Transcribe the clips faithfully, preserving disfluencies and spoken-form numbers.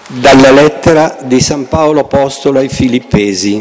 Dalla lettera di San Paolo Apostolo ai Filippesi.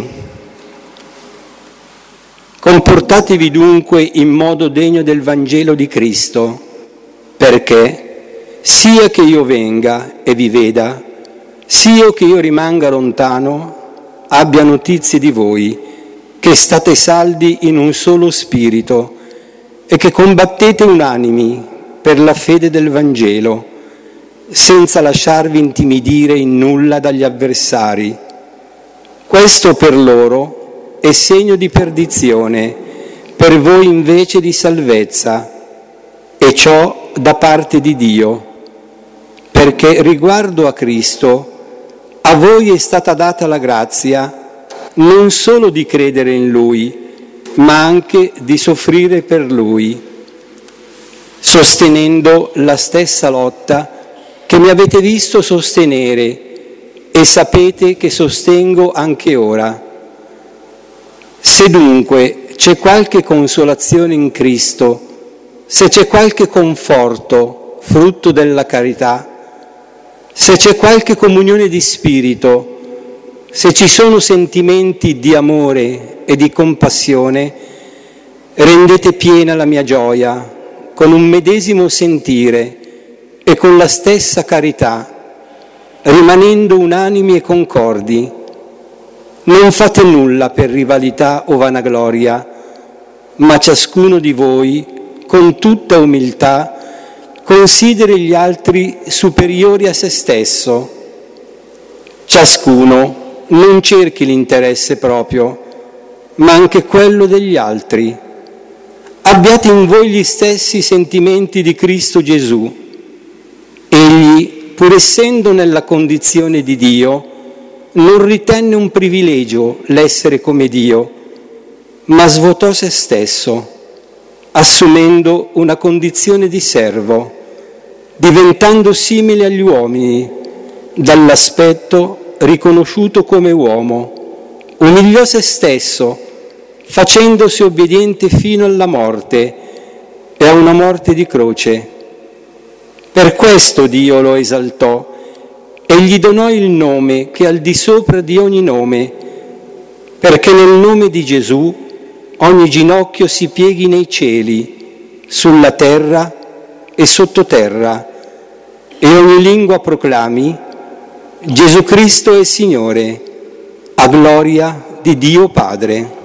Comportatevi dunque in modo degno del Vangelo di Cristo, perché sia che io venga e vi veda, sia che io rimanga lontano, abbia notizie di voi, che state saldi in un solo spirito e che combattete unanimi per la fede del Vangelo, senza lasciarvi intimidire in nulla dagli avversari. Questo per loro è segno di perdizione, per voi invece di salvezza, e ciò da parte di Dio, perché riguardo a Cristo a voi è stata data la grazia non solo di credere in Lui, ma anche di soffrire per Lui, sostenendo la stessa lotta che mi avete visto sostenere e sapete che sostengo anche ora. Se dunque c'è qualche consolazione in Cristo, se c'è qualche conforto, frutto della carità, se c'è qualche comunione di spirito, se ci sono sentimenti di amore e di compassione, rendete piena la mia gioia con un medesimo sentire e con la stessa carità, rimanendo unanimi e concordi. Non fate nulla per rivalità o vanagloria, ma ciascuno di voi, con tutta umiltà, consideri gli altri superiori a se stesso. Ciascuno non cerchi l'interesse proprio, ma anche quello degli altri. Abbiate in voi gli stessi sentimenti di Cristo Gesù. Egli, pur essendo nella condizione di Dio, non ritenne un privilegio l'essere come Dio, ma svuotò se stesso, assumendo una condizione di servo, diventando simile agli uomini, dall'aspetto riconosciuto come uomo. Umiliò se stesso, facendosi obbediente fino alla morte e a una morte di croce. Per questo Dio lo esaltò e gli donò il nome che è al di sopra di ogni nome, perché nel nome di Gesù ogni ginocchio si pieghi nei cieli, sulla terra e sottoterra, e ogni lingua proclami: Gesù Cristo è Signore, a gloria di Dio Padre.